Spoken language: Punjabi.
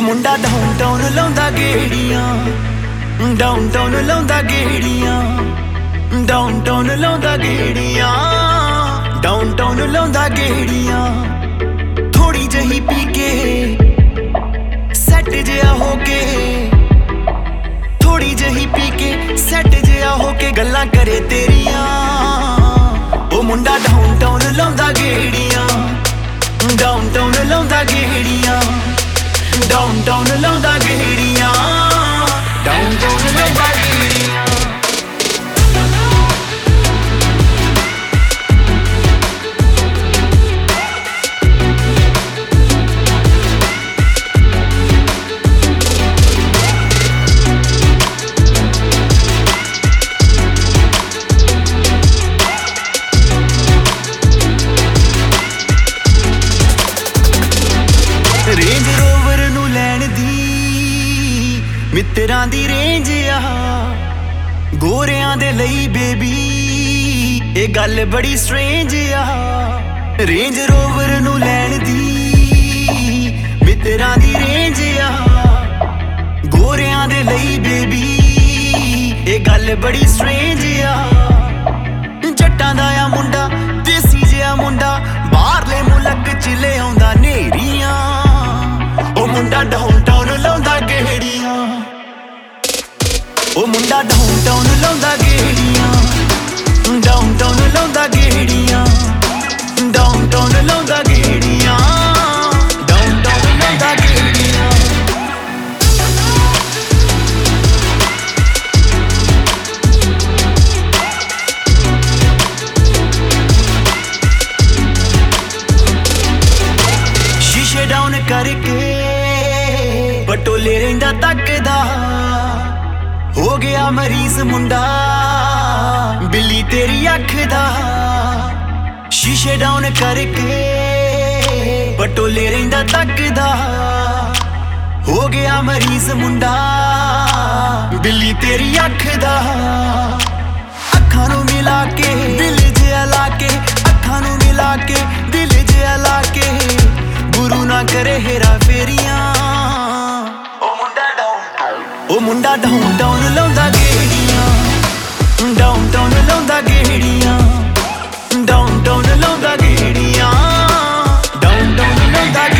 ਮੁੰਡਾ ਡਾਊਨਟਾਊਨ ਲਾਉਂਦਾ ਗੇੜੀਆਂ, ਡਾਊਨਟਾਊਨ ਲਾਉਂਦਾ ਗੇੜੀਆਂ, ਡਾਊਨਟਾਊਨ ਲਾਉਂਦਾ ਗੇੜੀਆਂ, ਡਾਊਨਟਾਊਨ ਲਾਉਂਦਾ ਗੇੜੀਆਂ। ਥੋੜੀ ਜਹੀ ਪੀ ਕੇ ਸੈੱਟ ਜਿਹਾ ਹੋ ਕੇ, ਥੋੜੀ ਜਹੀ ਪੀ ਕੇ ਸੈੱਟ ਜਿਹਾ ਹੋ ਕੇ ਗੱਲਾਂ ਕਰੇ ਤੇਰੀਆਂ। ਉਹ ਮੁੰਡਾ ਡਾਊਨਟਾਊਨ ਲਾਉਂਦਾ ਗੇੜੀਆਂ, ਡਾਊਨਟਾਊਨ ਲਾਉਂਦਾ ਗੇੜੀਆਂ, ਡਾਊਨਟਾਊਨ ਲਾਉਂਦਾ ਗੇੜੀਆਂ, ਡਾਊਨਟਾਊਨ ਲਾਉਂਦਾ ਗੇੜੀਆਂ। ਰੇਂਜ ਰੋਵਰ ਨੂੰ ਲੈਣ ਦੀ ਮਿੱਤਰਾਂ ਦੀ ਰੇਂਜ ਆ, ਗੋਰਿਆਂ ਦੇ ਲਈ ਬੇਬੀ ਇਹ ਗੱਲ ਬੜੀ ਸਟ੍ਰੇਂਜ ਆ। ਰੇਂਜ ਰੋਵਰ ਨੂੰ ਲੈਣ ਦੀ ਮਿੱਤਰਾਂ ਦੀ ਰੇਂਜ ਆ, ਗੋਰਿਆਂ ਦੇ ਲਈ ਬੇਬੀ ਇਹ ਗੱਲ ਬੜੀ ਸਟ੍ਰੇਂਜ ਆ। ਜੱਟਾਂ ਦਾ ਆ ਮੁੰਡਾ, ਦੇਸੀ ਜਿਹਾ ਮੁੰਡਾ, ਬਾਹਰਲੇ ਮੁਲਕ ਚ ਲਿਆਉਂਦਾ ਨੇਰੀਆਂ। ਉਹ ਮੁੰਡਾ ਡਾਊਨਟਾਊਨ ਲਾਉਂਦਾ ਗੇੜੀਆਂ, ਉਹ ਮੁੰਡਾ ਡਾਊਨਟਾਊਨ ਲਾਉਂਦਾ ਗੇੜੀਆਂ, ਡਾਊਨਟਾਊਨ ਲਾਉਂਦਾ ਗੇੜੀਆਂ, ਡਾਊਨਟਾਊਨ ਲਾਉਂਦਾ ਗੇੜੀਆਂ, ਡਾਊਨਟਾਊਨ ਲਾਉਂਦਾ ਗੇੜੀਆਂ। ਸ਼ੀਸ਼ੇ ਡਾਊਨ ਕਰਕੇ ਬਟੋਲੇ ਰਹਿੰਦਾ ਤੱਕਦਾ, ਹੋ ਗਿਆ ਮਰੀਜ਼ ਮੁੰਡਾ ਬਿੱਲੀ ਤੇਰੀ ਅੱਖ ਦਾ। ਸ਼ੀਸ਼ੇ ਡਾਊਨ ਕਰਕੇ ਬਟੋਲੇ ਰਹਿੰਦਾ ਤੱਕਦਾ, ਹੋ ਗਿਆ ਮਰੀਜ਼ ਮੁੰਡਾ ਬਿੱਲੀ ਤੇਰੀ ਅੱਖ ਦਾ। ਅੱਖਾਂ ਨੂੰ ਮਿਲਾ ਕੇ ਦਿਲ ਜਿਹਾ ਲਾ ਕੇ, ਅੱਖਾਂ ਨੂੰ ਮਿਲਾ ਕੇ ਦਿਲ ਜਿਹਾ ਲਾ ਕੇ, ਗੁਰੂ ਨਾ ਕਰੇ ਹੇਰਾ ਫੇਰੀਆਂ। ਉਹ ਮੁੰਡਾ ਡਾਊਨਟਾਊਨ ਲਾਉਂਦਾ ਗੇੜੀਆਂ, ਡਾਊਨਟਾਊਨ ਲਾਉਂਦਾ ਗੇੜੀਆਂ, ਡਾਊਨਟਾਊਨ ਲਾਉਂਦਾ ਗੇੜੀਆਂ, ਡਾਊਨਟਾਊਨ ਲਾਉਂਦਾ